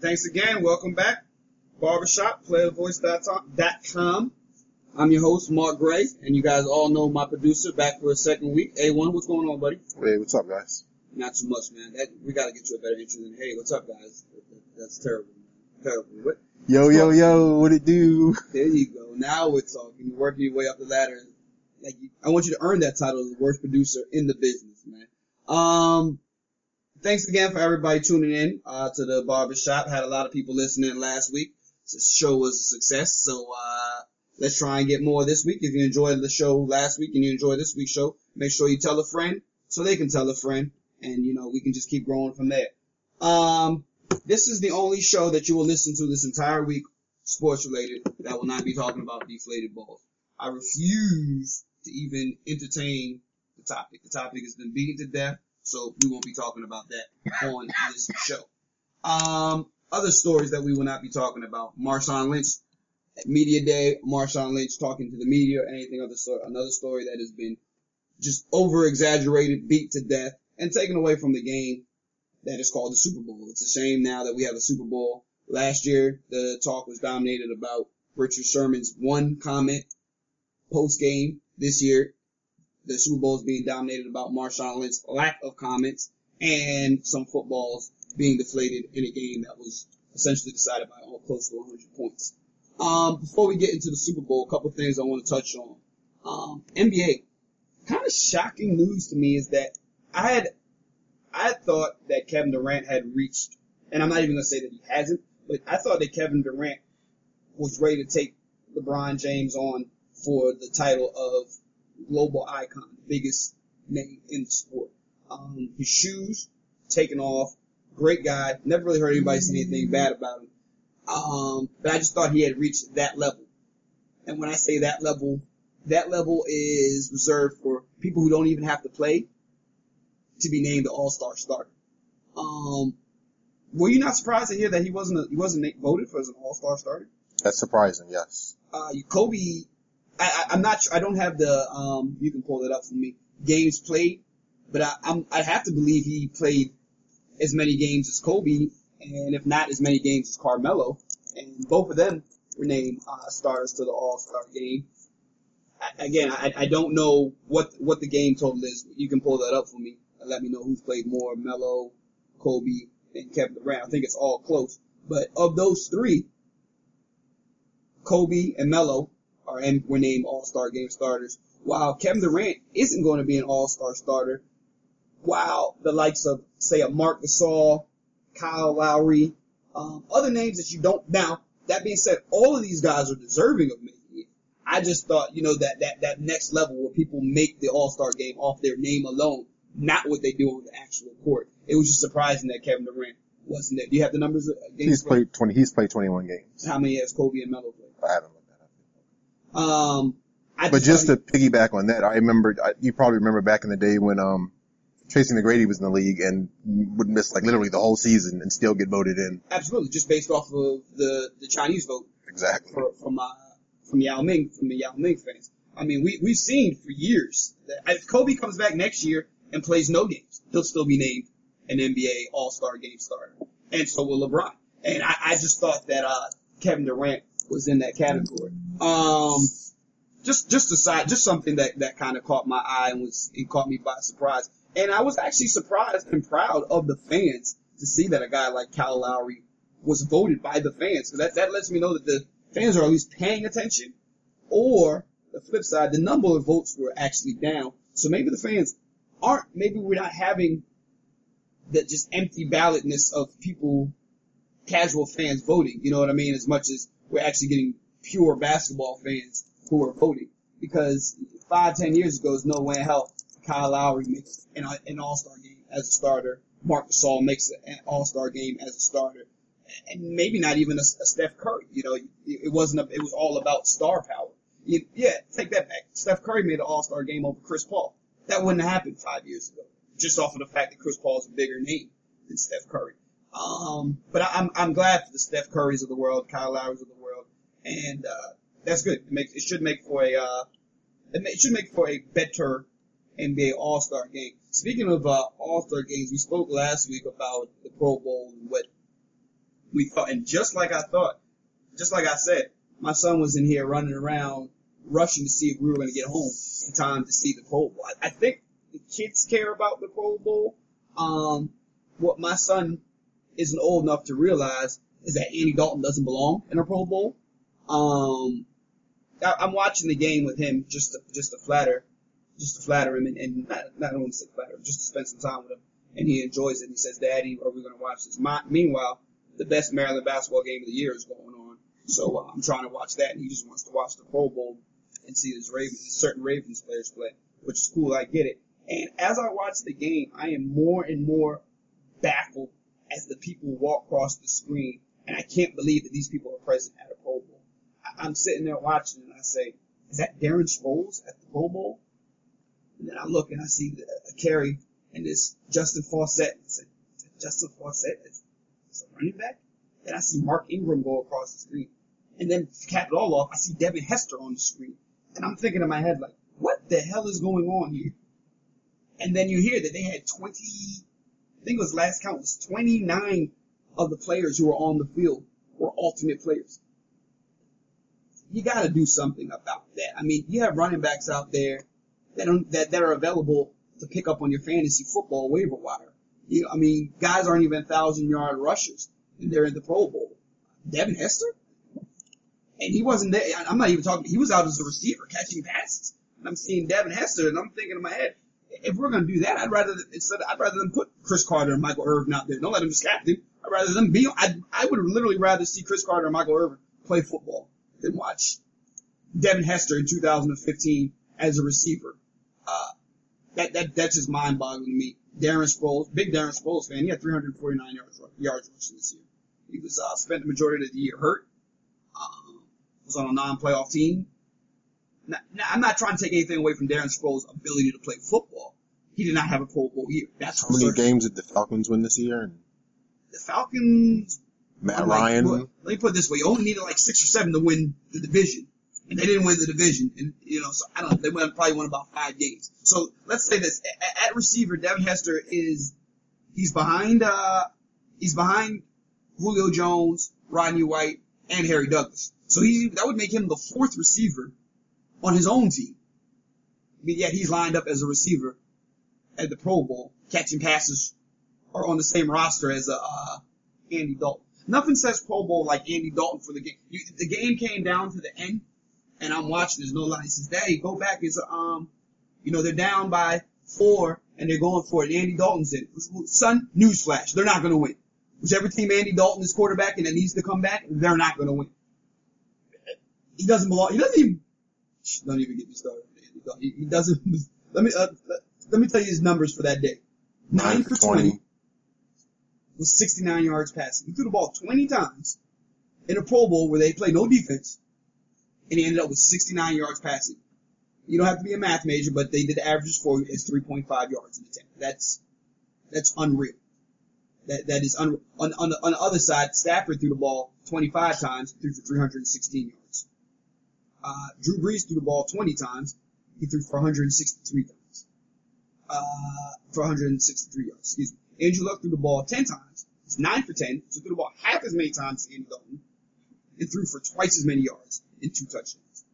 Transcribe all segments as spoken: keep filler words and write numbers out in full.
Thanks again. Welcome back. Barbershop, player voice dot com. I'm your host, Mark Gray, and you guys all know my producer back for a second week. A one, what's going on, buddy? Hey, what's up, guys? Not too much, man. That, we got to get you a better intro than, hey, what's up, guys? That's terrible, man. Terrible. What? Yo, yo, yo, what it do? There you go. Now we're talking. You're working your way up the ladder. Like, I want you to earn that title of the worst producer in the business, man. Um, thanks again for everybody tuning in uh, to the Barbershop. Had a lot of people listening last week. The show was a success, so uh, let's try and get more this week. If you enjoyed the show last week and you enjoyed this week's show, make sure you tell a friend so they can tell a friend, and, you know, we can just keep growing from there. Um, this is the only show that you will listen to this entire week, sports-related, that will not be talking about deflated balls. I refuse to even entertain the topic. The topic has been beaten to death, so we won't be talking about that on this show. Um, other stories that we will not be talking about. Marshawn Lynch at Media Day, Marshawn Lynch talking to the media, anything other sort, another story that has been just over-exaggerated, beat to death, and taken away from the game that is called the Super Bowl. It's a shame now that we have a Super Bowl. Last year, the talk was dominated about Richard Sherman's one comment post-game. This year, the Super Bowl is being dominated about Marshawn Lynch's lack of comments and some footballs being deflated in a game that was essentially decided by all close to one hundred points. Um, before we get into the Super Bowl, a couple of things I want to touch on. Um, N B A, kind of shocking news to me is that I had, I had thought that Kevin Durant had reached, and I'm not even going to say that he hasn't, but I thought that Kevin Durant was ready to take LeBron James on for the title of global icon, the biggest name in the sport. Um, his shoes taken off, great guy, never really heard anybody say anything bad about him. Um, but I just thought he had reached that level. And when I say that level, that level is reserved for people who don't even have to play to be named the All-Star starter. Um, were you not surprised to hear that he wasn't a, he wasn't voted for as an All-Star starter? That's surprising, yes. Uh, Kobe, I, I, I'm not sure, I don't have the, um, you can pull it up for me, games played, but I, I'm, I have to believe he played as many games as Kobe, and if not as many games as Carmelo, and both of them were named uh, starters to the All-Star game. I, again, I, I don't know what what the game total is. You can pull that up for me and let me know who's played more, Melo, Kobe, and Kevin Durant. I think it's all close. But of those three, Kobe and Melo are and were named All-Star game starters, while Kevin Durant isn't going to be an All-Star starter, while the likes of, say, a Marc Gasol, Kyle Lowry, um, other names that you don't. Now, that being said, all of these guys are deserving of making it. I just thought, you know, that, that, that next level where people make the All-Star game off their name alone, not what they do on the actual court. It was just surprising that Kevin Durant wasn't there. Do you have the numbers? Of games he's played twenty. He's played twenty-one games. How many has Kobe and Melo played? I haven't looked that up. Um, I but just to piggyback on that, I remember. I, you probably remember back in the day when um. Tracy McGrady was in the league and would miss like literally the whole season and still get voted in. Absolutely, just based off of the, the Chinese vote. Exactly. For, from uh, from Yao Ming, from the Yao Ming fans. I mean, we we've seen for years that if Kobe comes back next year and plays no games, he'll still be named an N B A All-Star game starter, and so will LeBron. And I, I just thought that uh, Kevin Durant was in that category. Um, just just a side, just something that that kind of caught my eye and was it caught me by surprise. And I was actually surprised and proud of the fans to see that a guy like Kyle Lowry was voted by the fans. Because that, that lets me know that the fans are at least paying attention. Or, the flip side, the number of votes were actually down. So maybe the fans aren't, maybe we're not having the just empty ballotness of people, casual fans voting. You know what I mean? As much as we're actually getting pure basketball fans who are voting. Because five, ten years ago, there's no way in hell Kyle Lowry makes an, an All-Star game as a starter. Marc Gasol makes an All-Star game as a starter. And maybe not even a, a Steph Curry. You know, it, it wasn't, a, it was all about star power. You, yeah, take that back. Steph Curry made an All-Star game over Chris Paul. That wouldn't have happened five years ago. Just off of the fact that Chris Paul is a bigger name than Steph Curry. Um, but I, I'm, I'm glad for the Steph Currys of the world, Kyle Lowrys of the world. And, uh, that's good. It makes, it should make for a, uh, it, may, it should make for a better N B A All-Star game. Speaking of uh, All-Star games, we spoke last week about the Pro Bowl and what we thought, and just like I thought, just like I said, my son was in here running around, rushing to see if we were going to get home in time to see the Pro Bowl. I, I think the kids care about the Pro Bowl. Um, what my son isn't old enough to realize is that Andy Dalton doesn't belong in a Pro Bowl. Um, I, I'm watching the game with him just to, just to flatter, just to flatter him, and, and not, not only to say flatter, just to spend some time with him. And he enjoys it. He says, "Daddy, are we going to watch this?" My, meanwhile, the best Maryland basketball game of the year is going on, so uh, I'm trying to watch that, and he just wants to watch the Pro Bowl and see his Ravens, certain Ravens players play, which is cool. I get it. And as I watch the game, I am more and more baffled as the people walk across the screen, and I can't believe that these people are present at a Pro Bowl. I, I'm sitting there watching, and I say, "Is that Darren Sproles at the Pro Bowl?" And then I look and I see the, a carry and this Justin Fawcett. I said, "Is that Justin Fawcett? Is, is a running back?" Then I see Mark Ingram go across the screen. And then to cap it all off, I see Devin Hester on the screen. And I'm thinking in my head, like, what the hell is going on here? And then you hear that they had twenty, I think it was last count, was twenty-nine of the players who were on the field were alternate players. You gotta do something about that. I mean, you have running backs out there that are, that, that are available to pick up on your fantasy football waiver wire. You know, I mean, guys aren't even thousand yard rushers, and they're in the Pro Bowl. Devin Hester? And he wasn't there. I'm not even talking, he was out as a receiver catching passes. And I'm seeing Devin Hester, and I'm thinking in my head, if we're going to do that, I'd rather, instead, I'd rather them put Chris Carter and Michael Irvin out there. Don't let them just captain. I'd rather them be, I, I would literally rather see Chris Carter and Michael Irvin play football than watch Devin Hester in two thousand fifteen as a receiver. Uh, that, that, that's just mind boggling to me. Darren Sproles, big Darren Sproles fan, he had three hundred forty-nine yards, yards rushing this year. He was, uh, spent the majority of the year hurt. Um, was on a non-playoff team. Now, now, I'm not trying to take anything away from Darren Sproles' ability to play football. He did not have a Pro Bowl year. That's How many certain. games did the Falcons win this year? The Falcons. Matt Ryan. Like, let me put it this way: you only needed like six or seven to win the division, and they didn't win the division. And you know, so I don't know. They won, probably won about five games. So let's say this: at, at receiver, Devin Hester is he's behind uh he's behind Julio Jones, Rodney White, and Harry Douglas. So he that would make him the fourth receiver on his own team. But yet he's lined up as a receiver at the Pro Bowl, catching passes, or on the same roster as uh, Andy Dalton. Nothing says Pro Bowl like Andy Dalton for the game. You, the game came down to the end, and I'm watching. There's no line. He says, "Daddy, go back." It's um, you know, they're down by four, and they're going for it. Andy Dalton's in. Son, newsflash: they're not going to win. Whichever team Andy Dalton is quarterback and that needs to come back, they're not going to win. He doesn't belong. He doesn't even. Don't even get me started. He, he doesn't. Let me uh, let me tell you his numbers for that day. Nine for twenty was sixty-nine yards passing. He threw the ball twenty times in a Pro Bowl where they play no defense, and he ended up with sixty-nine yards passing. You don't have to be a math major, but they did averages for you as three point five yards in the attempt. That's that's unreal. That that is unreal. On on the, on the other side, Stafford threw the ball twenty-five times, threw for three hundred sixteen yards. Uh, Drew Brees threw the ball twenty times. He threw for one hundred sixty-three times. Uh, for one hundred sixty-three yards, excuse me. Andrew Luck threw the ball ten times. It's nine for ten. So threw the ball half as many times as Andy Dalton. And threw for twice as many yards in two touchdowns.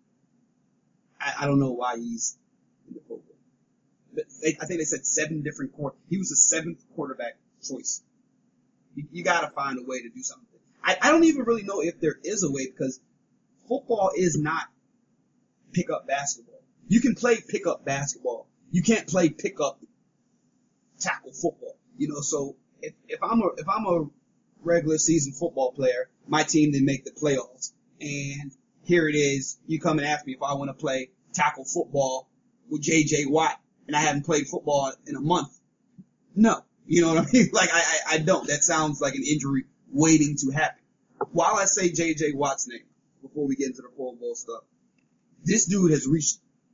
I, I don't know why he's in the Pro Bowl. But they, I think they said seven different quarter. He was the seventh quarterback choice. You, you gotta find a way to do something. I, I don't even really know if there is a way because football is not pickup basketball. You can play pickup basketball. You can't play pickup tackle football. You know, so if, if I'm a if I'm a regular season football player, my team didn't make the playoffs, and here it is, you come and ask me if I want to play tackle football with J J Watt, and I haven't played football in a month. No, you know what I mean? Like I I, I don't. That sounds like an injury waiting to happen. While I say J J Watt's name before we get into the Pro Bowl stuff, this dude has reached,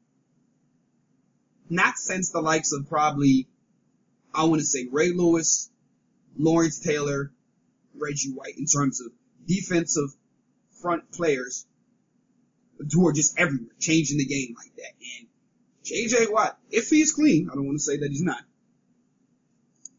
not since the likes of probably, I want to say Ray Lewis, Lawrence Taylor, Reggie White, in terms of defensive front players who are just everywhere, changing the game like that. And J J Watt, if he's clean, I don't want to say that he's not,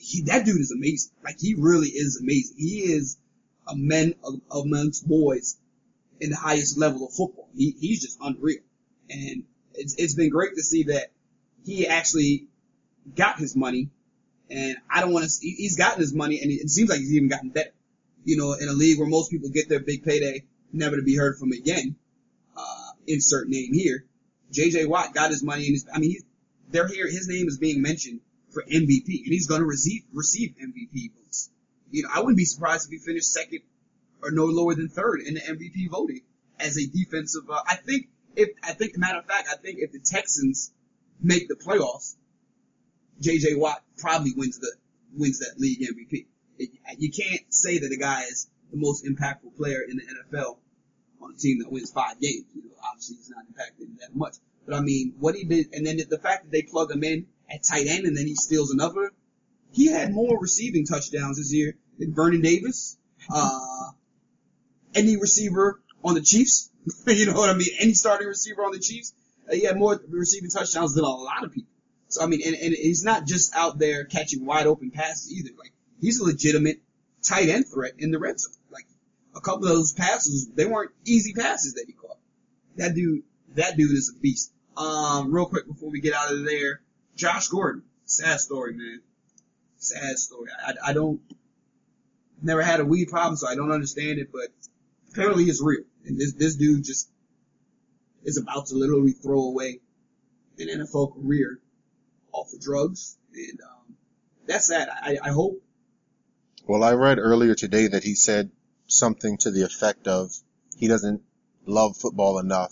he, that dude is amazing. Like, he really is amazing. He is a man amongst boys in the highest level of football. He, he's just unreal. And it's, it's been great to see that he actually got his money. And I don't want to, he's gotten his money, and it seems like he's even gotten better. You know, in a league where most people get their big payday, never to be heard from again, uh, insert name here. J J Watt got his money, and his, I mean, he's, they're here, his name is being mentioned for M V P, and he's going to receive, receive M V P votes. You know, I wouldn't be surprised if he finished second or no lower than third in the M V P voting as a defensive, uh, I think, if, I think, matter of fact, I think if the Texans make the playoffs, J J Watt probably wins the, wins that league M V P. It, you can't say that a guy is the most impactful player in the N F L on a team that wins five games. You know, obviously he's not impacted that much. But I mean, what he did, and then the fact that they plug him in at tight end and then he steals another, he had more receiving touchdowns this year than Vernon Davis, uh, any receiver on the Chiefs. You know what I mean? Any starting receiver on the Chiefs. Uh, he had more receiving touchdowns than a lot of people. So I mean, and, and he's not just out there catching wide open passes either. Like, he's a legitimate tight end threat in the red zone. Like, a couple of those passes, they weren't easy passes that he caught. That dude, that dude is a beast. Um, real quick before we get out of there, Josh Gordon. Sad story, man. Sad story. I, I don't, never had a weed problem, so I don't understand it, but apparently it's real. And this, this dude just is about to literally throw away an N F L career off of drugs. And, um, that's sad. I, I hope. Well, I read earlier today that he said something to the effect of he doesn't love football enough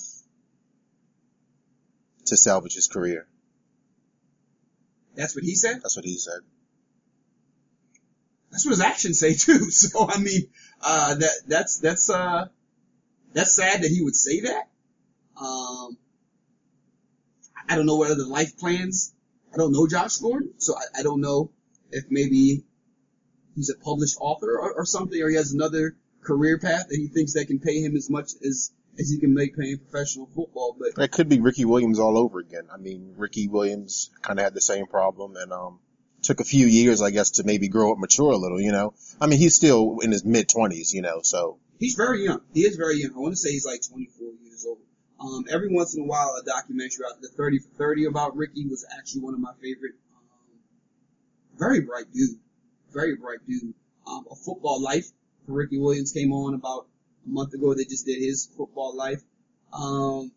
to salvage his career. That's what he said? That's what he said. That's what his actions say too. So, I mean, uh, that, that's, that's, uh, that's sad that he would say that. Um, I don't know what other life plans. I don't know Josh Gordon, so I, I don't know if maybe he's a published author or, or something, or he has another career path that he thinks that can pay him as much as, as he can make playing professional football. But that could be Ricky Williams all over again. I mean, Ricky Williams kind of had the same problem, and um, took a few years, I guess, to maybe grow up, mature a little. You know, I mean, he's still in his mid twenties. You know, so he's very young. He is very young. I want to say he's like twenty-four years old. Um, every once in a while, a documentary out, the thirty for thirty about Ricky was actually one of my favorite. Um, very bright dude. Very bright dude. Um, A Football Life for Ricky Williams came on about a month ago. They just did his Football Life. Um,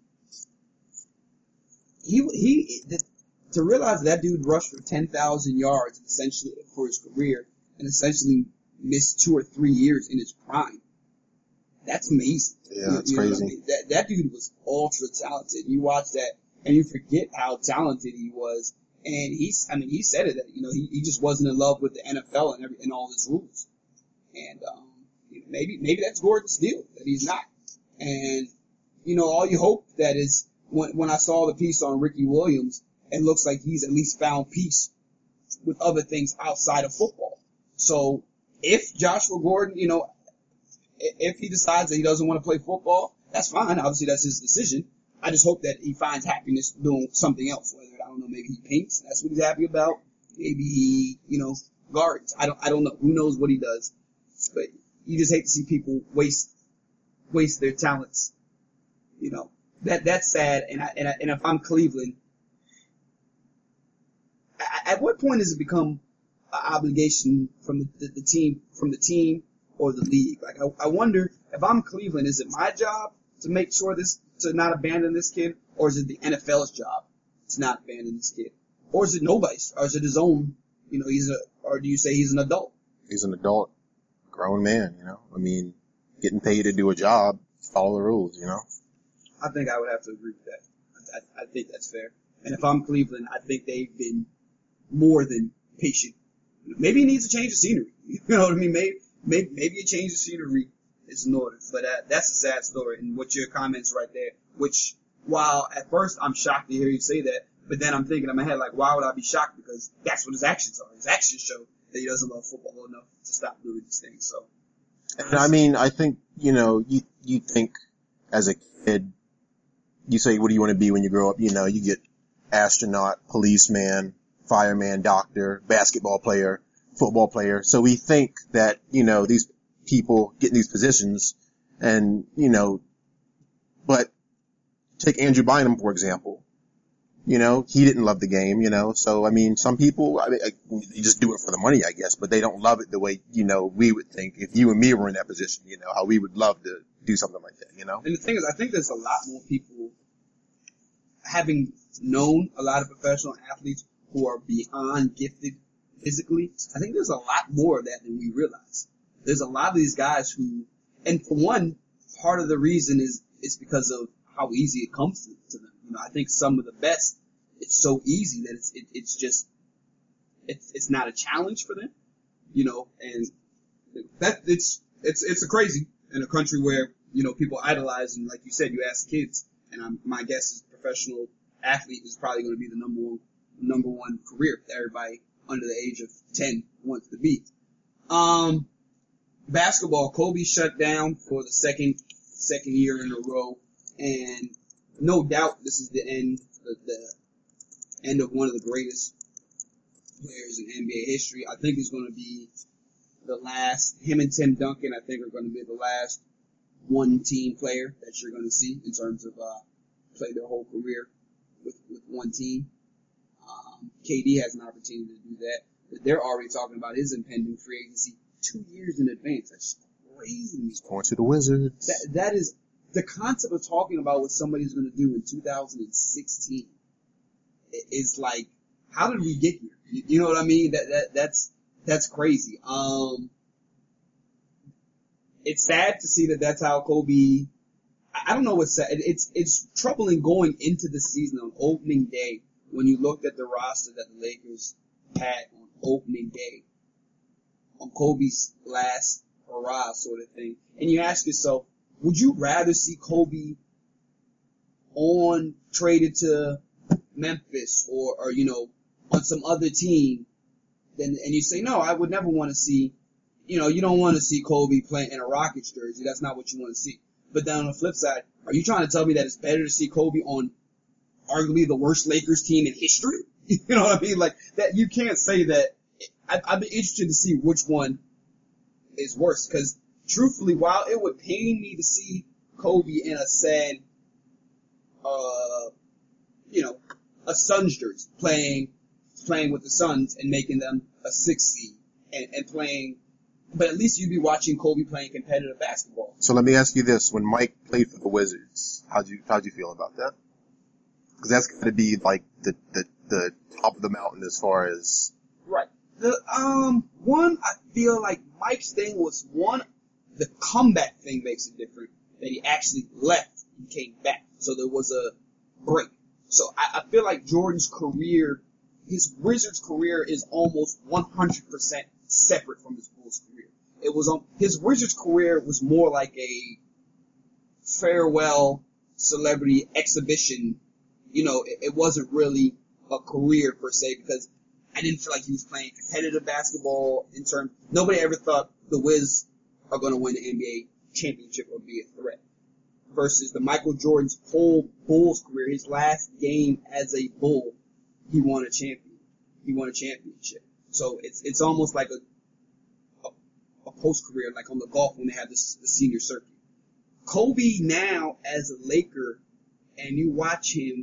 he, he, the, to realize that dude rushed for ten thousand yards essentially for his career and essentially missed two or three years in his prime. That's amazing. Yeah, that's you know crazy. I mean? That, that dude was ultra talented. You watch that and you forget how talented he was. And he's, I mean, he said it that, you know, he, he just wasn't in love with the N F L and every, and all its rules. And, um, you know, maybe, maybe that's Gordon's deal, that he's not. And, you know, all you hope that is when, when I saw the piece on Ricky Williams, it looks like he's at least found peace with other things outside of football. So if Joshua Gordon, you know, if he decides that he doesn't want to play football, that's fine. Obviously, that's his decision. I just hope that he finds happiness doing something else. Whether, I don't know, maybe he paints. That's what he's happy about. Maybe he, you know, guards. I don't, I don't know. Who knows what he does? But you just hate to see people waste, waste their talents. You know, that, that's sad. And I, and I, and if I'm Cleveland, I, at what point does it become an obligation from the, the, the team, from the team or the league? Like, I, I wonder if I'm Cleveland, is it my job to make sure this, to not abandon this kid, or is it the N F L's job to not abandon this kid? Or is it nobody's? Or is it his own, you know, he's a, or do you say he's an adult? He's an adult, grown man, you know. I mean, getting paid to do a job, follow the rules, you know. I think I would have to agree with that. I, I, I think that's fair. And if I'm Cleveland, I think they've been more than patient. Maybe he needs a change of scenery. You know what I mean? Maybe, maybe, maybe a change of scenery is in order. But uh, that's a sad story. And what your comments right there, which, while at first I'm shocked to hear you say that, but then I'm thinking in my head, like, why would I be shocked? Because that's what his actions are. His actions show that he doesn't love football enough to stop doing these things. So, and I mean, I think, you know, you, you think as a kid, you say, what do you want to be when you grow up? You know, you get astronaut, policeman, fireman, doctor, basketball player, football player. So we think that, you know, these people get in these positions and, you know, but take Andrew Bynum, for example. You know, he didn't love the game, you know, so, I mean, some people, I mean, you just do it for the money, I guess, but they don't love it the way, you know, we would think if you and me were in that position, you know, how we would love to do something like that, you know? And the thing is, I think there's a lot more people, having known a lot of professional athletes who are beyond gifted physically, I think there's a lot more of that than we realize. There's a lot of these guys who, and for one, part of the reason is, is because of how easy it comes to, to them. You know, I think some of the best, it's so easy that it's, it, it's just, it's, it's not a challenge for them, you know, and that, it's, it's, it's a crazy in a country where, you know, people idolize, and like you said, you ask kids, and I'm, my guess is professional athlete is probably going to be the number one, number one career that everybody under the age of ten wants to be. Um, basketball, Kobe shut down for the second, second year in a row, and no doubt this is the end, the, the end of one of the greatest players in N B A history. I think he's going to be the last, him and Tim Duncan, I think are going to be the last one team player that you're going to see in terms of, uh, play their whole career with, with one team. Um, K D has an opportunity to do that, but they're already talking about his impending free agency two years in advance. That's crazy. Going to the Wizards. That, that is, the concept of talking about what somebody's going to do in two thousand sixteen is like, how did we get here? You, you know what I mean? That, that, that's, that's crazy. Um, it's sad to see that that's how Kobe, I don't know what's sad. It's, it's troubling going into the season on opening day when you looked at the roster that the Lakers had on opening day, on Kobe's last hurrah sort of thing. And you ask yourself, would you rather see Kobe on, traded to Memphis or, or, you know, on some other team than, and you say, no, I would never want to see, you know, you don't want to see Kobe playing in a Rockets jersey. That's not what you want to see. But then on the flip side, are you trying to tell me that it's better to see Kobe on arguably the worst Lakers team in history? You know what I mean? Like, that, you can't say that. I, I'd be interested to see which one is worse, because truthfully, while it would pain me to see Kobe in a sad, uh, you know, a Suns jersey, playing, playing with the Suns and making them a six seed and, and playing, but at least you'd be watching Kobe playing competitive basketball. So let me ask you this. When Mike played for the Wizards, how'd you, how'd you feel about that? Because that's got to be like the, the, the top of the mountain as far as. Right. The, um, one, I feel like Mike's thing was one, the comeback thing makes it different, that he actually left and came back. So there was a break. So I, I feel like Jordan's career, his Wizards career is almost one hundred percent separate from his Bulls career. It was on, his Wizards career was more like a farewell celebrity exhibition. You know, it, it wasn't really a career per se, because I didn't feel like he was playing competitive basketball in terms, nobody ever thought the Wiz are going to win the N B A championship or be a threat. Versus the Michael Jordan's whole Bulls career, his last game as a Bull, he won a champion. He won a championship. So it's it's almost like a a, a post career, like on the golf when they have this the senior circuit. Kobe now as a Laker, and you watch him,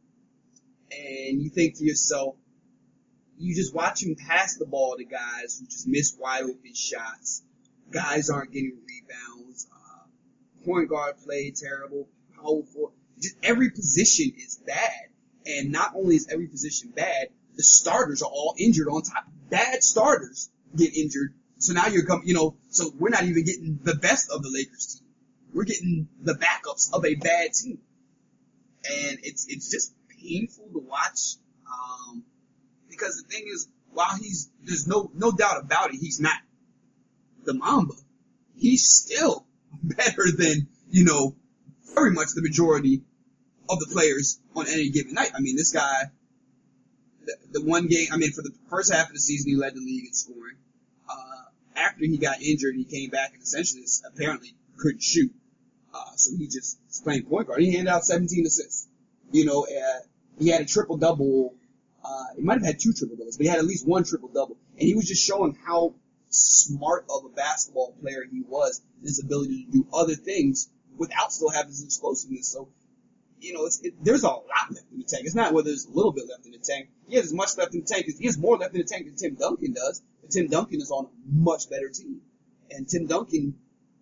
and you think to yourself, you just watch him pass the ball to guys who just miss wide open shots. Guys aren't getting rebounds. Uh, point guard play terrible. Powerful. Just every position is bad. And not only is every position bad, the starters are all injured on top. Bad starters get injured. So now you're coming, you know, so we're not even getting the best of the Lakers team. We're getting the backups of a bad team. And it's, it's just painful to watch. Um, because the thing is, while he's, there's no, no doubt about it, he's not the Mamba. He's still better than, you know, very much the majority of the players on any given night. I mean, this guy, the, the one game, I mean, for the first half of the season, he led the league in scoring. Uh, after he got injured, he came back and essentially apparently couldn't shoot. Uh, so he just was playing point guard. He handed out seventeen assists. You know, uh, he had a triple double. Uh, he might have had two triple doubles, but he had at least one triple double And he was just showing how smart of a basketball player he was, his ability to do other things without still having his explosiveness. So, you know, it's, it, there's a lot left in the tank. It's not whether there's a little bit left in the tank. He has as much left in the tank. He has more left in the tank than Tim Duncan does. But Tim Duncan is on a much better team. And Tim Duncan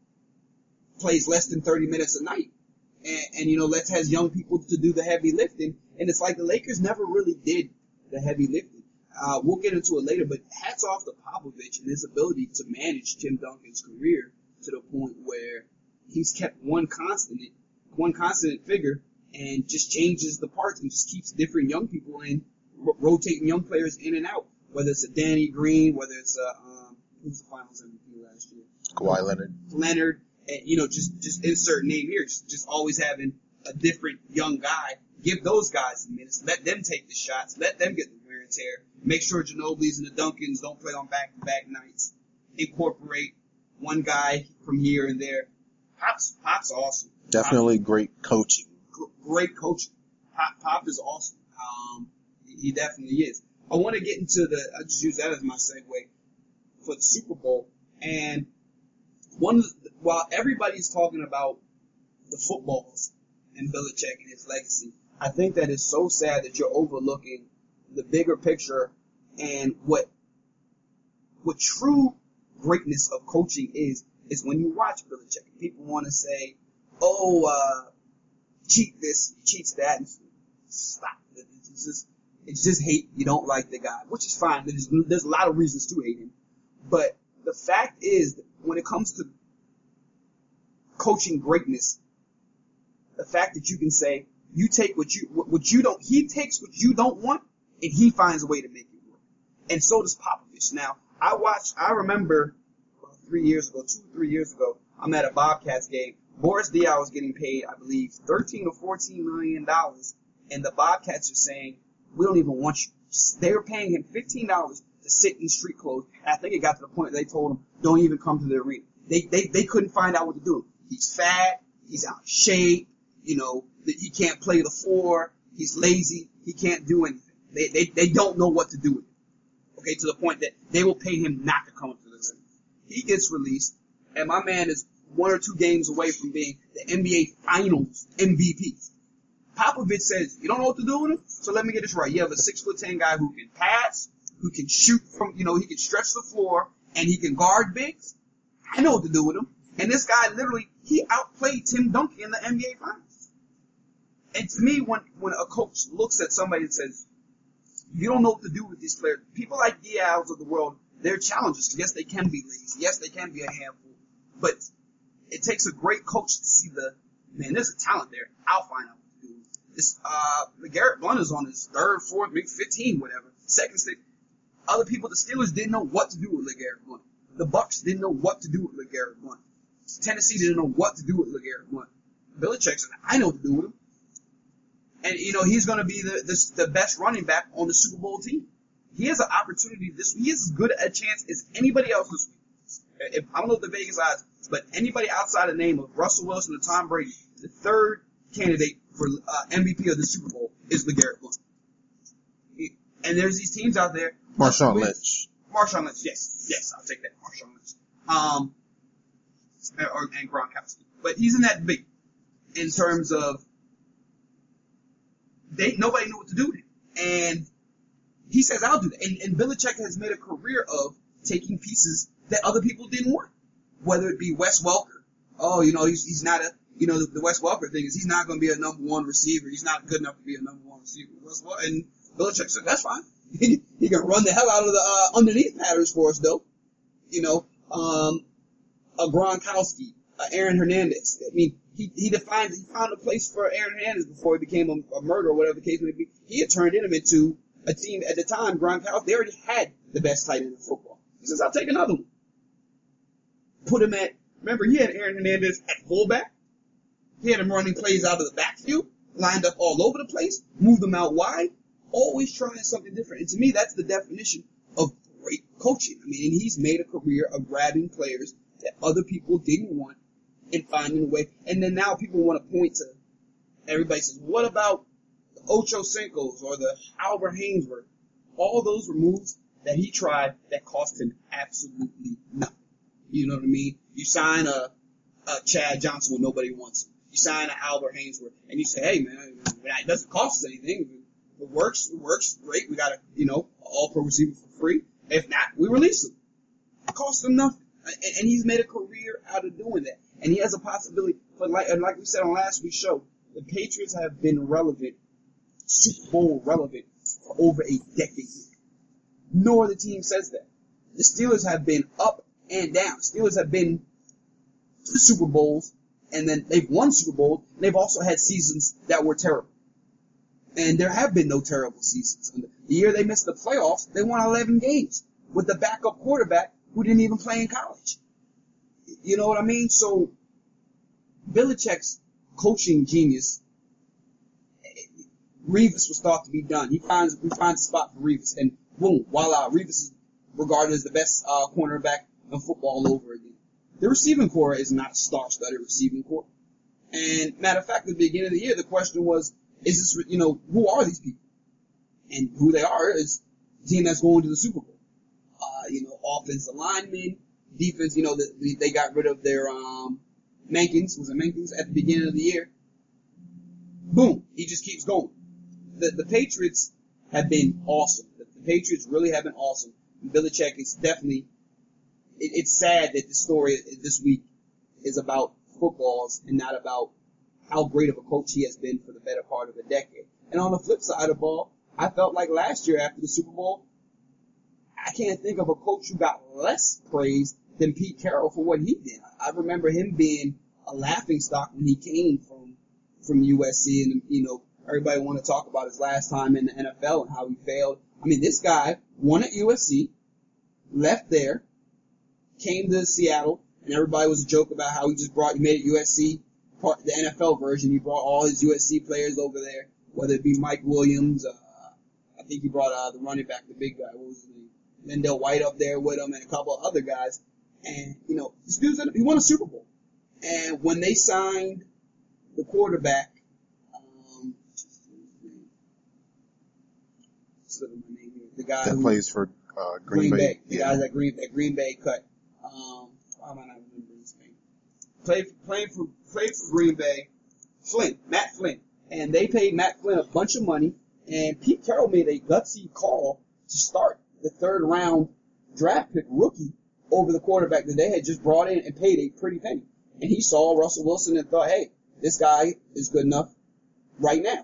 plays less than thirty minutes a night. And, and you know, let's has young people to do the heavy lifting. And it's like the Lakers never really did the heavy lifting. Uh, we'll get into it later, but hats off to Popovich and his ability to manage Tim Duncan's career to the point where he's kept one constant, one constant figure and just changes the parts and just keeps different young people in, ro- rotating young players in and out. Whether it's a Danny Green, whether it's a, um, who's the finals M V P last year? Kawhi Leonard. Leonard, and, you know, just, just insert name here, just, just always having a different young guy. Give those guys the minutes. Let them take the shots. Let them get the wear and tear. Make sure Ginobili's and the Duncans don't play on back-to-back nights. Incorporate one guy from here and there. Pop's, Pop's awesome. Definitely Pop, great coaching. Great coaching. Pop, Pop is awesome. Um, he definitely is. I want to get into the, I just use that as my segue for the Super Bowl. And one, while everybody's talking about the footballs and Belichick and his legacy, I think that it's so sad that you're overlooking the bigger picture and what, what true greatness of coaching is, is when you watch Belichick. People want to say, oh, uh, cheat this, cheats that, and stop. It's just, it's just hate. You don't like the guy, which is fine. There's, there's a lot of reasons to hate him. But the fact is that when it comes to coaching greatness, the fact that you can say, you take what you, what you don't, he takes what you don't want, and he finds a way to make it work. And so does Popovich. Now, I watched, I remember about three years ago, two or three years ago, I'm at a Bobcats game. Boris Diaw was getting paid, I believe, thirteen or fourteen million dollars, and the Bobcats are saying, we don't even want you. They were paying him fifteen dollars to sit in street clothes. And I think it got to the point they told him, don't even come to the arena. They, they, they couldn't find out what to do. He's fat. He's out of shape. You know, he can't play the four. He's lazy. He can't do anything. They, they, they don't know what to do with him. Okay, to the point that they will pay him not to come to the arena. He gets released, and my man is one or two games away from being the N B A Finals M V P. Popovich says, you don't know what to do with him? So let me get this right. You have a six foot ten guy who can pass, who can shoot from, you know, he can stretch the floor, and he can guard bigs. I know what to do with him. And this guy literally, he outplayed Tim Duncan in the N B A Finals. And to me, when, when a coach looks at somebody and says, you don't know what to do with these players, people like Diaz of the world, they're challenges. Yes, they can be lazy. Yes, they can be a handful. But it takes a great coach to see the, man, there's a talent there. I'll find out what to do. This, uh, LeGarrette Blount is on his third, fourth, maybe fifteen, whatever. Second, sixth. Other people, the Steelers didn't know what to do with LeGarrette Blount. The Bucks didn't know what to do with LeGarrette Blount. Tennessee didn't know what to do with LeGarrette Blount. Belichick said, I know what to do with him. And, you know, he's going to be the, the, the best running back on the Super Bowl team. He has an opportunity this week. He has as good a chance as anybody else this week. If, I don't know if the Vegas odds, but anybody outside the name of Russell Wilson or Tom Brady, the third candidate for uh, M V P of the Super Bowl is LeGarrette Blount. And there's these teams out there. Marshawn with, Lynch. Marshawn Lynch, yes. Yes, I'll take that. Marshawn Lynch. Um, or, and Gronkowski. But he's in that debate in terms of they nobody knew what to do with him. And he says, I'll do that. And, and Belichick has made a career of taking pieces that other people didn't want. Whether it be Wes Welker. Oh, you know, he's, he's not a, you know, the, the Wes Welker thing is he's not going to be a number one receiver. He's not good enough to be a number one receiver. Wes Welker, and Belichick said, that's fine. he, he can run the hell out of the, uh, underneath patterns for us, though. You know, um, a Gronkowski, uh, Aaron Hernandez. I mean, he, he defined, he found a place for Aaron Hernandez before he became a, a murderer or whatever the case may be. He had turned him into a team at the time, Gronkowski, they already had the best tight end in football. He says, I'll take another one. Put him at, remember, he had Aaron Hernandez at fullback. He had him running plays out of the backfield, lined up all over the place, moved them out wide, always trying something different. And to me, that's the definition of great coaching. I mean, and he's made a career of grabbing players that other people didn't want and finding a way. And then now people want to point to, everybody says, what about the Ocho Cincos or the Albert Hainsworth? All those were moves that he tried that cost him absolutely nothing. You know what I mean? You sign a, a Chad Johnson when nobody wants him. You sign an Albert Hainsworth, and you say, hey, man, it doesn't cost us anything. If it works, it works. Great. We got a, you know, all-pro receiver for free. If not, we release him. It costs him nothing. And, and he's made a career out of doing that. And he has a possibility. But like, and like we said on last week's show, the Patriots have been relevant, Super Bowl relevant, for over a decade. No other team says that. The Steelers have been up and down. Steelers have been to Super Bowls, and then they've won Super Bowls, and they've also had seasons that were terrible. And there have been no terrible seasons. The year they missed the playoffs, they won eleven games with the backup quarterback who didn't even play in college. You know what I mean? So, Belichick's coaching genius, Revis was thought to be done. He finds, we find a spot for Revis, and boom, voila, Revis is regarded as the best uh, cornerback in football all over again. The receiving core is not a star-studded receiving core. And matter of fact, at the beginning of the year, the question was, is this, you know, who are these people? And who they are is the team that's going to the Super Bowl. Uh, you know, offensive linemen, defense, you know, the, they got rid of their, um, Mankins, was it Mankins at the beginning of the year? Boom, he just keeps going. The, the Patriots have been awesome. The, the Patriots really have been awesome. Belichick is definitely, it, it's sad that the story this week is about footballs and not about how great of a coach he has been for the better part of a decade. And on the flip side of the ball, I felt like last year after the Super Bowl, I can't think of a coach who got less praise than Pete Carroll for what he did. I remember him being a laughingstock when he came from, from U S C, and, you know, everybody want to talk about his last time in the N F L and how he failed. I mean, this guy won at U S C, left there, came to Seattle, and everybody was a joke about how he just brought, he made it U S C, part, the N F L version. He brought all his U S C players over there, whether it be Mike Williams, uh, I think he brought, uh, the running back, the big guy, what was his name? Lindell White up there with him and a couple of other guys. And, you know, this dude's, he won a Super Bowl. And when they signed the quarterback, um, slipping my name here, the guy that who plays for uh, Green, Green Bay, Bay. the Yeah. guys that Green that Green Bay cut. Um, why am I not remembering his name? Played played for played for Green Bay, Flynn, Matt Flynn, and they paid Matt Flynn a bunch of money. And Pete Carroll made a gutsy call to start the third round draft pick rookie over the quarterback that they had just brought in and paid a pretty penny. And he saw Russell Wilson and thought, hey, this guy is good enough right now.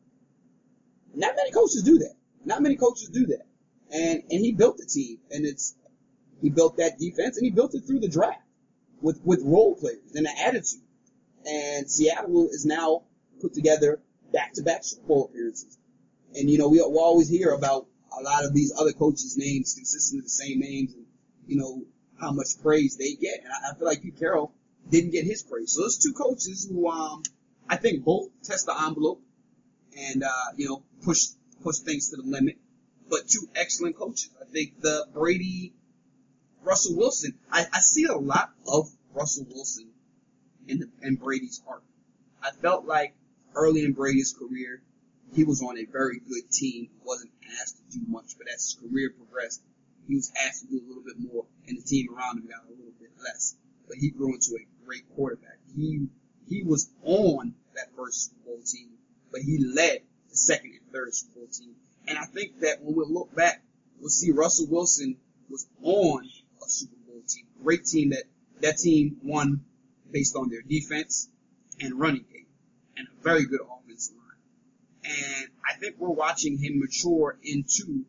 Not many coaches do that. Not many coaches do that. And, and he built the team, and it's, he built that defense, and he built it through the draft with, with role players and an attitude. And Seattle is now put together back-to-back Super Bowl appearances. And, you know, we, we always hear about a lot of these other coaches' names, consistently the same names, and, you know, how much praise they get. And I, I feel like Pete Carroll didn't get his praise. So those two coaches who, um, I think both test the envelope and, uh, you know, push, push things to the limit, but two excellent coaches. I think the Brady, Russell Wilson, I, I see a lot of Russell Wilson in, the, in Brady's arc. I felt like early in Brady's career, he was on a very good team. He wasn't asked to do much, but as his career progressed, he was asked to do a little bit more, and the team around him got a little bit less. But he grew into a great quarterback. He he was on that first Super Bowl team, but he led the second and third Super Bowl team. And I think that when we look back, we'll see Russell Wilson was on a Super Bowl team. Great team that that team won based on their defense and running game, and a very good offensive line. And I think we're watching him mature into,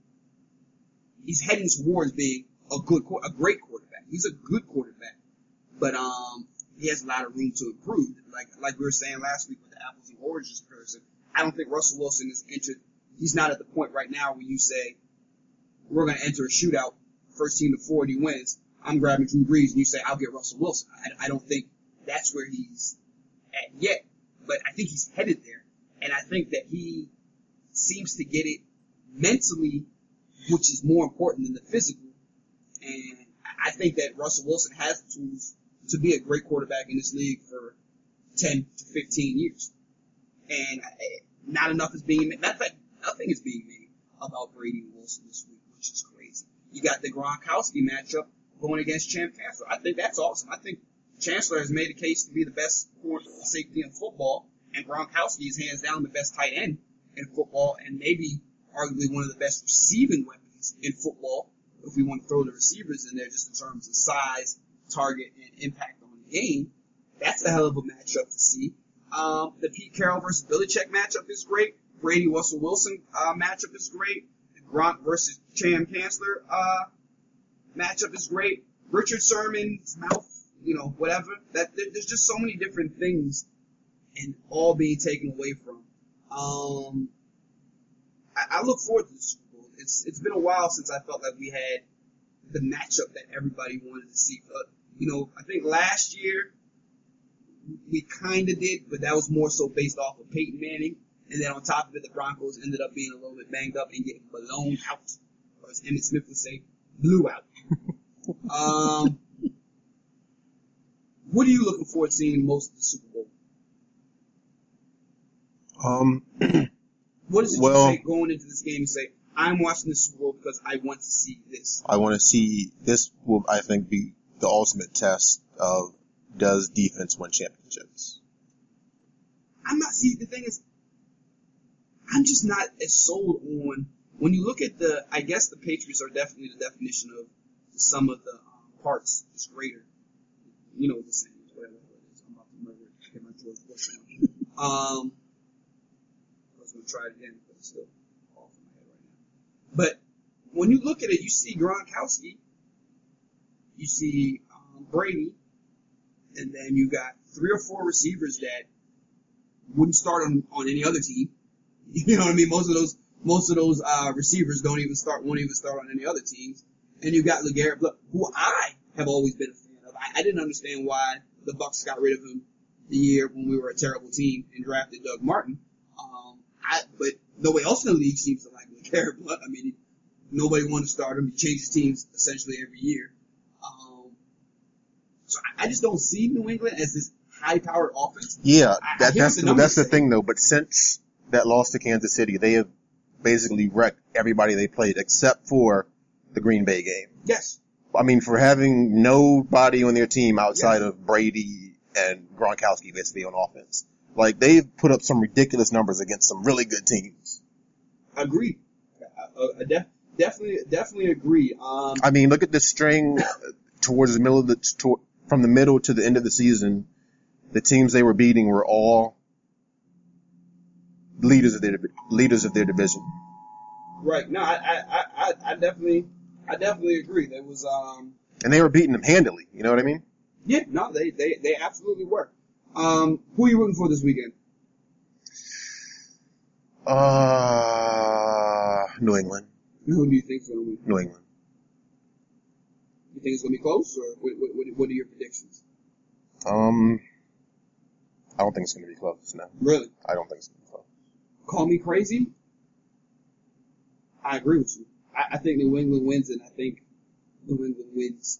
he's heading towards being a good, a great quarterback. He's a good quarterback, but um, he has a lot of room to improve. Like like we were saying last week with the apples and oranges comparison, I don't think Russell Wilson is entered. He's not at the point right now where you say we're going to enter a shootout, first team to forty wins. I'm grabbing Drew Brees, and you say I'll get Russell Wilson. I, I don't think that's where he's at yet, but I think he's headed there. And I think that he seems to get it mentally, which is more important than the physical. And I think that Russell Wilson has the tools to be a great quarterback in this league for ten to fifteen years. And not enough is being made. Matter of fact, nothing is being made about Brady and Wilson this week, which is crazy. you got the Gronkowski matchup going against Champ Chancellor. I think that's awesome. I think Chancellor has made a case to be the best corner safety in football, and Gronkowski is hands down the best tight end in football, and maybe arguably one of the best receiving weapons in football, if we want to throw the receivers in there just in terms of size, target, and impact on the game. That's a hell of a matchup to see. Um, the Pete Carroll versus Belichick matchup is great. Brady Russell Wilson uh, matchup is great. The Gronk versus Champ Chancellor uh, matchup is great. Richard Sherman's mouth, you know, whatever. That there's just so many different things, and all being taken away from. Um, I, I look forward to the Super Bowl. It's it's been a while since I felt like we had the matchup that everybody wanted to see. Uh, you know, I think last year we kind of did, but that was more so based off of Peyton Manning. And then on top of it, the Broncos ended up being a little bit banged up and getting blown out, or as Emmitt Smith would say, blew out. um, what are you looking forward to seeing most of the Super Bowl? Um, what is it well, you say going into this game and say, I'm watching the Super Bowl because I want to see this? I want to see, this will, I think, be the ultimate test of does defense win championships? I'm not, see, the thing is, I'm just not as sold on, when you look at the, I guess the Patriots are definitely the definition of the sum of the um, parts is greater. You know what the saying is, whatever it is. I'm about to murder it. Get my George Bush on. Um, I was going to try it again, but it's still off in my head right now. But when you look at it, you see Gronkowski, you see um, Brady, and then you got three or four receivers that wouldn't start on, on any other team. You know what I mean? Most of those, most of those, uh, receivers don't even start, won't even start on any other teams. And you got LeGarrette Blount, who I have always been a fan of. I, I didn't understand why the Bucs got rid of him the year when we were a terrible team and drafted Doug Martin. Um, I, but nobody else in the league seems to like LeGarrette Blount. I mean, he, nobody wanted to start him. He changes teams essentially every year. Um, so I, I just don't see New England as this high-powered offense. Yeah, I, that, I that's, the well, that's the say. thing though, but since that loss to Kansas City, they have basically wrecked everybody they played except for the Green Bay game. Yes. I mean, for having nobody on their team outside yes. of Brady and Gronkowski basically on offense. Like, they've put up some ridiculous numbers against some really good teams. Agreed. I, I def, definitely, definitely agree. Um, I mean, look at the string towards the middle of the, to, from the middle to the end of the season. The teams they were beating were all leaders of their leaders of their division. Right. No, I, I, I, I definitely, I definitely agree. There was, um, and they were beating them handily. You know what I mean? Yeah. No, they, they, they absolutely were. Um, who are you rooting for this weekend? Uh, New England. Who do you think's gonna win? New England. You think it's gonna be close, or what? What, what are your predictions? Um, I don't think it's gonna be close. No. Really? I don't think it's gonna be close. Call me crazy. I agree with you. I, I think New England wins, and I think New England wins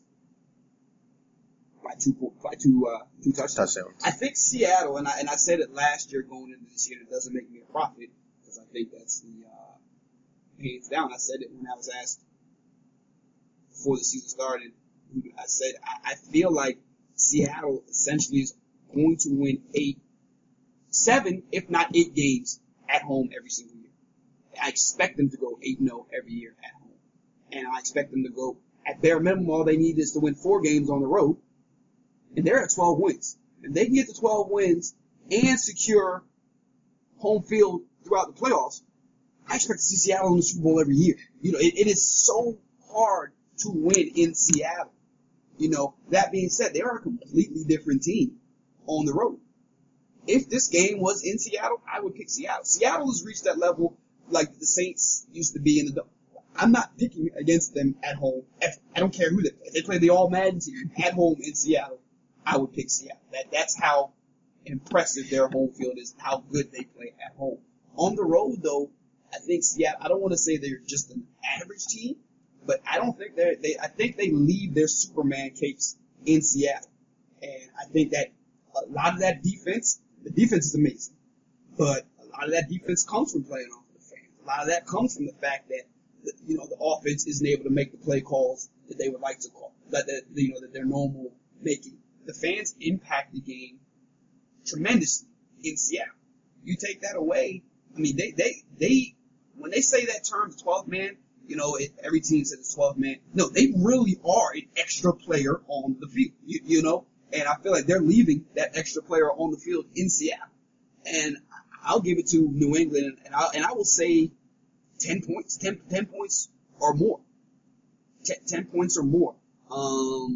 by two by two uh, two touchdowns. touchdowns. I think Seattle, and I and I said it last year going into this year. It doesn't make me a prophet because I think that's the uh, hands down. I said it when I was asked before the season started. I said I, I feel like Seattle essentially is going to win eight, seven, if not eight games at home every single year. I expect them to go eight and oh every year at home. And I expect them to go, at bare minimum, all they need is to win four games on the road. And they're at twelve wins. If they can get to twelve wins and secure home field throughout the playoffs, I expect to see Seattle in the Super Bowl every year. You know, it, it is so hard to win in Seattle. You know, that being said, they are a completely different team on the road. If this game was in Seattle, I would pick Seattle. Seattle has reached that level like the Saints used to be in the. I'm not picking against them at home. If, I don't care who they play. If they play the All-Madden team at home in Seattle, I would pick Seattle. That that's how impressive their home field is, how good they play at home. On the road, though, I think Seattle. I don't want to say they're just an average team, but I don't think they're. They I think they leave their Superman capes in Seattle, and I think that a lot of that defense. The defense is amazing, but a lot of that defense comes from playing off of the fans. A lot of that comes from the fact that the, you know, the offense isn't able to make the play calls that they would like to call, that, that you know, that they're normal making. The fans impact the game tremendously in Seattle. You take that away, I mean, they, they, they, when they say that term, the twelfth man, you know, it, every team says it's twelfth man. No, they really are an extra player on the field, you, you know, and I feel like they're leaving that extra player on the field in Seattle. And I'll give it to New England, and I, and I will say ten points, ten, ten points or more. ten, ten points or more. Um,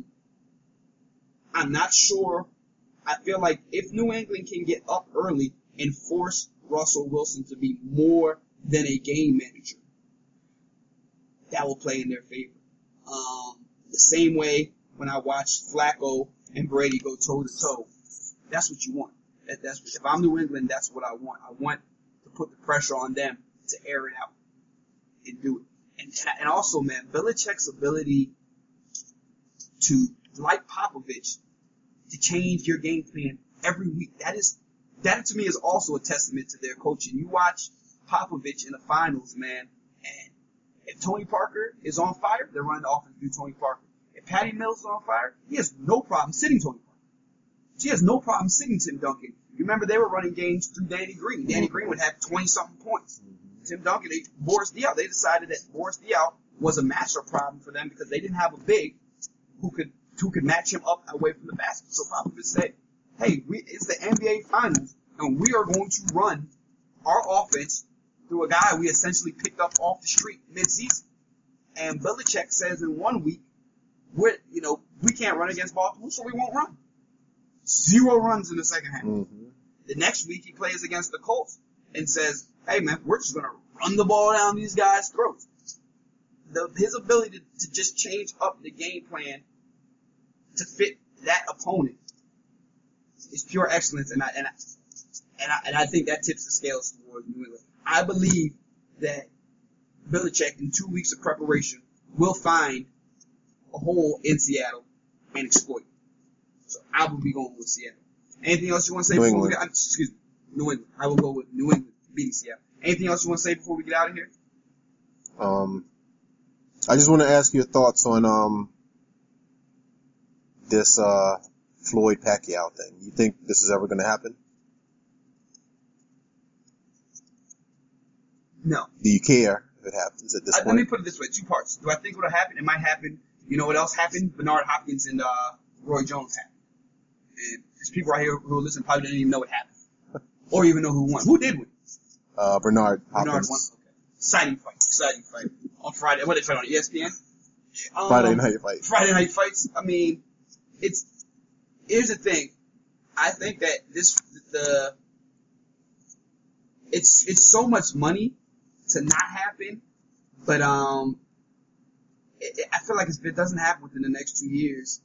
I'm not sure. I feel like if New England can get up early and force Russell Wilson to be more than a game manager, that will play in their favor. Um, the same way when I watched Flacco and Brady go toe to toe, that's what you want. That, that's if I'm New England, that's what I want. I want to put the pressure on them to air it out and do it. And and also, man, Belichick's ability to, like Popovich, to change your game plan every week. That is, that to me is also a testament to their coaching. You watch Popovich in the finals, man, and if Tony Parker is on fire, they're running the offense through Tony Parker. If Patty Mills is on fire, he has no problem sitting Tony Parker. He has no problem sitting Tim Duncan. You remember they were running games through Danny Green. Danny Green would have twenty-something points. Tim Duncan, they, Boris Diaw, they decided that Boris Diaw was a matchup problem for them because they didn't have a big who could who could match him up away from the basket. So Popovich said, hey, we, it's the N B A Finals, and we are going to run our offense through a guy we essentially picked up off the street mid-season. And Belichick says in one week, we're, you know, we can't run against Baltimore, so we won't run. Zero runs in the second half. Mm-hmm. The next week he plays against the Colts and says, hey man, we're just going to run the ball down these guys' throats. The, his ability to, to just change up the game plan to fit that opponent is pure excellence, and I, and I, and I, and I think that tips the scales towards New England. I believe that Belichick, in two weeks of preparation, will find a hole in Seattle and exploit it. So I will be going with Seattle. Anything else you want to say New before England. we get? Excuse me, New England. I will go with New England beating Seattle. Anything else you want to say before we get out of here? Um, I just want to ask your thoughts on um this uh Floyd Pacquiao thing. You think this is ever going to happen? No. Do you care if it happens at this I, point? let me put it this way: two parts. Do I think it'll happen? It might happen. You know what else happened? Bernard Hopkins and uh, Roy Jones happened. And there's people right here who listen probably didn't even know what happened, or even know who won. Who did win? Uh, Bernard Hopkins. Bernard won. Okay. Exciting fight. Exciting fight on Friday. What did they fight on E S P N? Um, Friday night fight. Friday night fights. I mean, it's here's the thing. I think that this the it's it's so much money to not happen, but um, it, it, I feel like if it doesn't happen within the next two years,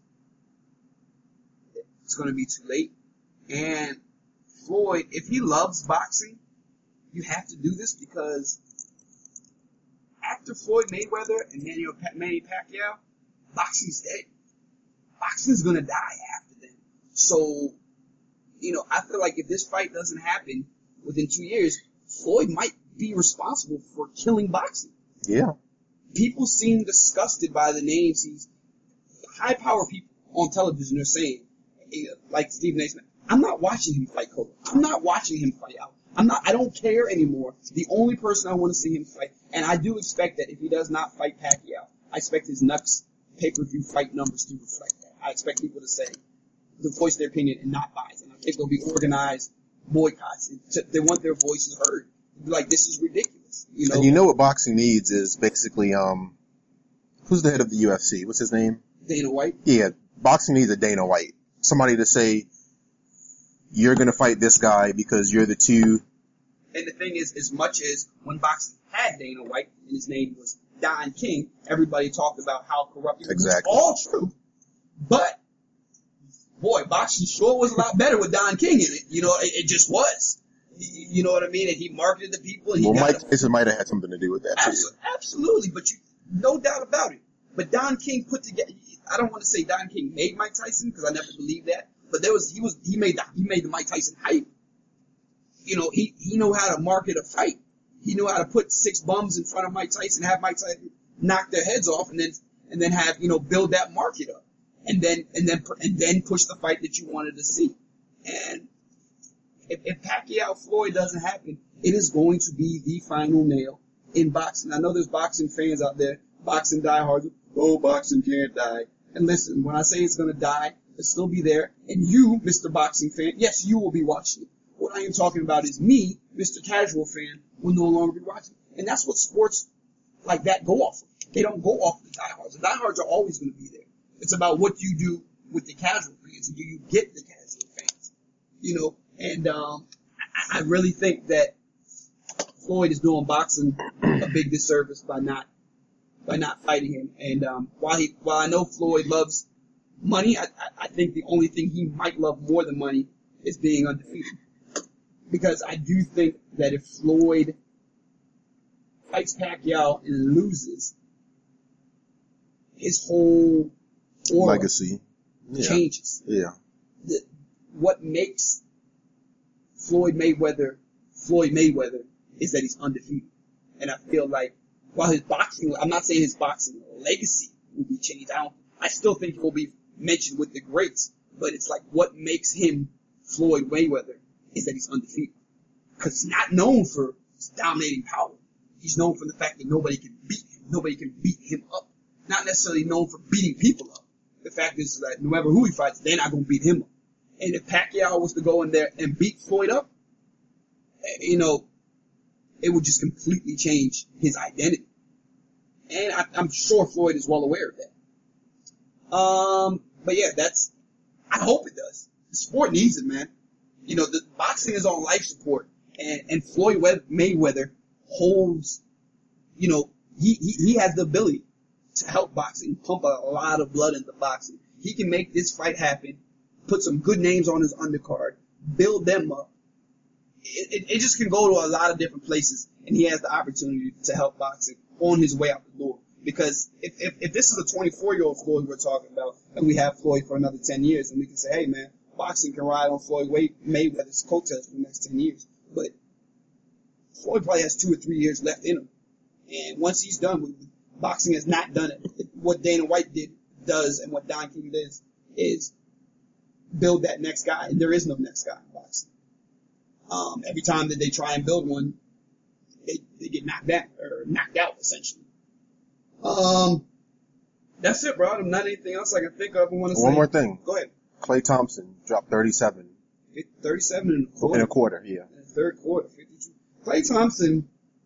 it's going to be too late. And Floyd, if he loves boxing, you have to do this because after Floyd Mayweather and Manny, Manny Pacquiao, boxing's dead. Boxing's going to die after them. So, you know, I feel like if this fight doesn't happen within two years, Floyd might be responsible for killing boxing. Yeah. People seem disgusted by the names. He's high power people on television are saying, like Stephen A. Smith, I'm not watching him fight Cotto. I'm not watching him fight out. I'm not, I don't care anymore. The only person I want to see him fight, and I do expect that if he does not fight Pacquiao, I expect his next pay-per-view fight numbers to reflect that. I expect people to say, to voice their opinion and not bias. And I think there'll be organized boycotts. They want their voices heard. Like, this is ridiculous. You know? And you know what boxing needs is basically, um, who's the head of the U F C? What's his name? Dana White? Yeah, boxing needs a Dana White. Somebody to say, you're going to fight this guy because you're the two. And the thing is, as much as when boxing had Dana White, and his name was Don King, everybody talked about how corrupt he was. Exactly. All true. But, boy, boxing sure was a lot better with Don King in it. You know, it, it just was. You know what I mean? And he marketed the people. And he Well, got Mike Tyson might have had something to do with that, too. Absolutely, absolutely, but you, no doubt about it. But Don King put together, I don't want to say Don King made Mike Tyson, because I never believed that, but there was, he was, he made the, he made the Mike Tyson hype. You know, he, he know how to market a fight. He knew how to put six bums in front of Mike Tyson, have Mike Tyson knock their heads off, and then and then have you know build that market up, and then and then and then push the fight that you wanted to see. And if, if Pacquiao Floyd doesn't happen, it is going to be the final nail in boxing. I know there's boxing fans out there, boxing diehards. Oh, boxing can't die. And listen, when I say it's going to die, it'll still be there. And you, Mister Boxing fan, yes, you will be watching it. What I am talking about is me, Mister Casual fan, will no longer be watching. And that's what sports like that go off of. They don't go off the diehards. The diehards are always going to be there. It's about what you do with the casual fans. And do you get the casual fans? You know, and um, I, I really think that Floyd is doing boxing a big disservice by not by not fighting him. And um, while he while I know Floyd loves money, I, I, I think the only thing he might love more than money is being undefeated. Because I do think that if Floyd fights Pacquiao and loses, his whole aura legacy yeah. changes. Yeah. The, what makes Floyd Mayweather Floyd Mayweather is that he's undefeated. And I feel like while his boxing, I'm not saying his boxing legacy will be changed. I don't, I still think he will be mentioned with the greats, but it's like what makes him Floyd Mayweather is that he's undefeated. Because he's not known for his dominating power. He's known for the fact that nobody can beat him. Nobody can beat him up. Not necessarily known for beating people up. The fact is that no matter who he fights, they're not going to beat him up. And if Pacquiao was to go in there and beat Floyd up, you know, it would just completely change his identity. And I, I'm sure Floyd is well aware of that. Um, but yeah, that's, I hope it does. The sport needs it, man. You know, the boxing is on life support, and, and Floyd Mayweather holds, you know, he, he, he has the ability to help boxing, pump a lot of blood into boxing. He can make this fight happen, put some good names on his undercard, build them up. It, it, it just can go to a lot of different places, and he has the opportunity to help boxing on his way out the door. Because if, if, if this is a twenty-four-year-old Floyd we're talking about, and we have Floyd for another ten years, and we can say, hey, man, boxing can ride on Floyd Mayweather's coattails for the next ten years. But Floyd probably has two or three years left in him. And once he's done with it, boxing has not done it. What Dana White did, does, and what Don King does, is build that next guy. And there is no next guy in boxing. Um, every time that they try and build one, they, they get knocked down, or knocked out, essentially. Um, that's it, bro. Not anything else I can think of. I want to say. One more thing. Go ahead. Klay Thompson dropped thirty-seven. thirty-seven in a quarter. In a quarter, yeah. In the third quarter, fifty-two. Klay Thompson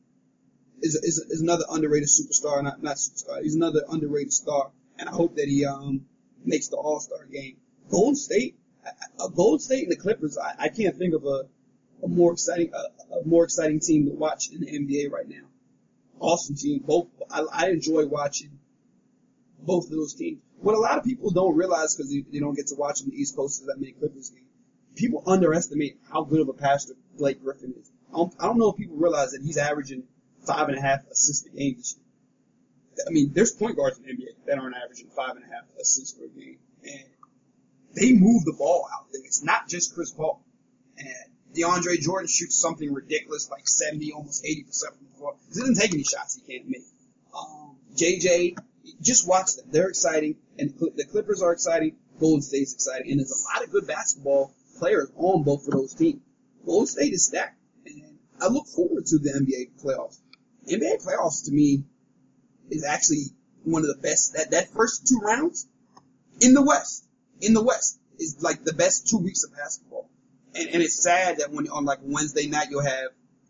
is is is another underrated superstar, not not superstar. He's another underrated star, and I hope that he um makes the All-Star game. Golden State, a Golden State and the Clippers. I, I can't think of a a more exciting a, a more exciting team to watch in the N B A right now. Awesome team. Both I, I enjoy watching both of those teams. What a lot of people don't realize because they, they don't get to watch on the East Coast is that many Clippers games. People underestimate how good of a passer Blake Griffin is. I don't, I don't know if people realize that he's averaging five and a half assists a game this year. I mean, there's point guards in the N B A that aren't averaging five and a half assists per game, and they move the ball out there. It's not just Chris Paul. And DeAndre Jordan shoots something ridiculous, like seventy, almost eighty percent from the floor. He doesn't take any shots he can't make. Um, J J, just watch them. They're exciting, and the Clippers are exciting. Golden State's exciting, and there's a lot of good basketball players on both of those teams. Golden State is stacked, and I look forward to the N B A playoffs. N B A playoffs, to me, is actually one of the best. That, that first two rounds in the West, in the West, is like the best two weeks of basketball. And, and it's sad that when on like Wednesday night you'll have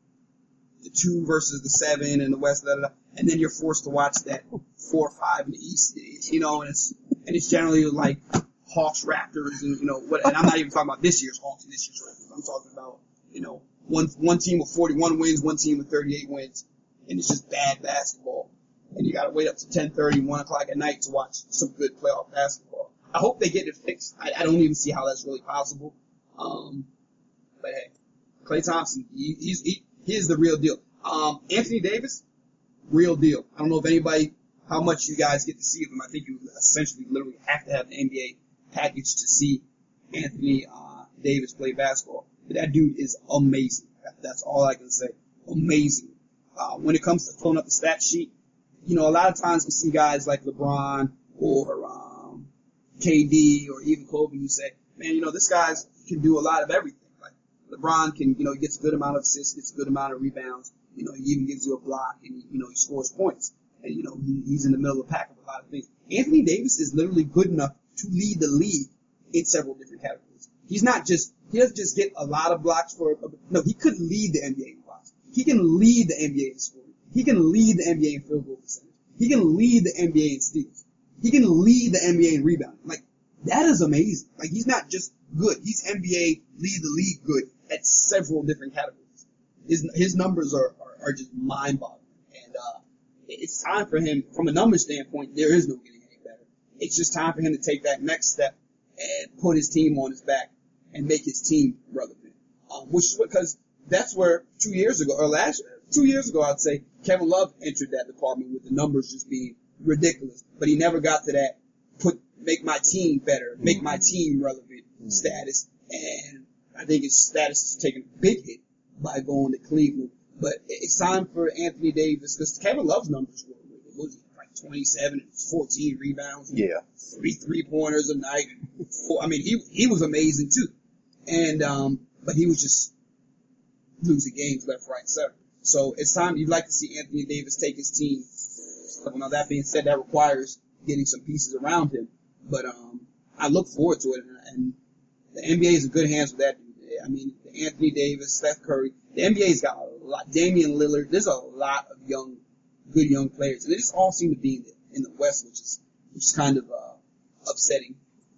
the two versus the seven in the West, da, da, da, and then you're forced to watch that four or five in the East, you know, and it's and it's generally like Hawks, Raptors, and you know what. And I'm not even talking about this year's Hawks and this year's Raptors. I'm talking about you know one one team with forty-one wins, one team with thirty-eight wins, and it's just bad basketball. And you got to wait up to ten thirty, one o'clock at night to watch some good playoff basketball. I hope they get it fixed. I, I don't even see how that's really possible. Um, but hey, Klay Thompson, he, he's he, he is the real deal. Um, Anthony Davis, real deal. I don't know if anybody, how much you guys get to see of him. I think you essentially literally have to have the N B A package to see Anthony uh, Davis play basketball. But that dude is amazing. That, that's all I can say. Amazing. uh, when it comes to filling up the stat sheet, you know, a lot of times we see guys like LeBron or um, K D or even Kobe. You say, man, you know, this guy can do a lot of everything. Like LeBron can, you know, he gets a good amount of assists, gets a good amount of rebounds. You know, he even gives you a block, and you know, he scores points. And you know, he, he's in the middle of the pack of a lot of things. Anthony Davis is literally good enough to lead the league in several different categories. He's not just, he doesn't just get a lot of blocks for, no, he could lead the N B A in blocks. He can lead the N B A in scoring. He can lead the N B A in field goal percentage. He can lead the N B A in steals. He can lead the N B A in rebounding. Like, that is amazing. Like, he's not just good. He's N B A lead the league good at several different categories. His, his numbers are, are, are just mind-boggling. And, uh, it's time for him, from a numbers standpoint, there is no getting any better. It's just time for him to take that next step and put his team on his back and make his team relevant. Um, which is because that's where two years ago, or last year, two years ago, I'd say, Kevin Love entered that department with the numbers just being ridiculous. But he never got to that, put, make my team better, make my team relevant status. And I think his status is taking a big hit by going to Cleveland. But it's time for Anthony Davis, because Kevin Love's numbers were, what was it, like twenty-seven and fourteen rebounds. Yeah. Three three-pointers a night. Four, I mean, he he was amazing, too. And, um, but he was just losing games left, right, and center. So it's time, you'd like to see Anthony Davis take his team. Well, now, that being said, that requires getting some pieces around him. But um, I look forward to it, and, and the N B A is in good hands with that. I mean, Anthony Davis, Steph Curry. The N B A's got a lot. Damian Lillard. There's a lot of young, good young players, and they just all seem to be in the, in the West, which is which is kind of uh, upsetting.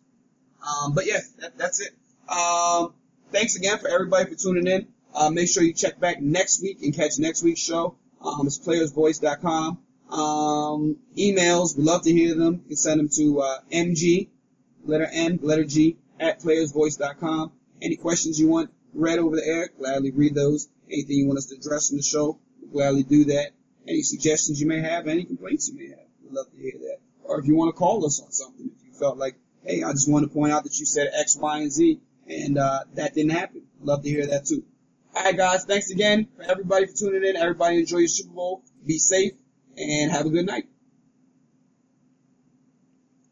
Um, but yeah, that, that's it. Um, thanks again for everybody for tuning in. Uh, make sure you check back next week and catch next week's show. Um, it's players voice dot com. Um, emails, we love to hear them. You can send them to uh, M G, letter N, letter G, at players voice dot com. Any questions you want read over the air, gladly read those. Anything you want us to address in the show, we'll gladly do that. Any suggestions you may have, any complaints you may have, we'd love to hear that. Or if you want to call us on something, if you felt like, hey, I just want to point out that you said X, Y, and Z, and uh, that didn't happen. Love to hear that too. All right, guys, thanks again for everybody for tuning in. Everybody enjoy your Super Bowl. Be safe and have a good night.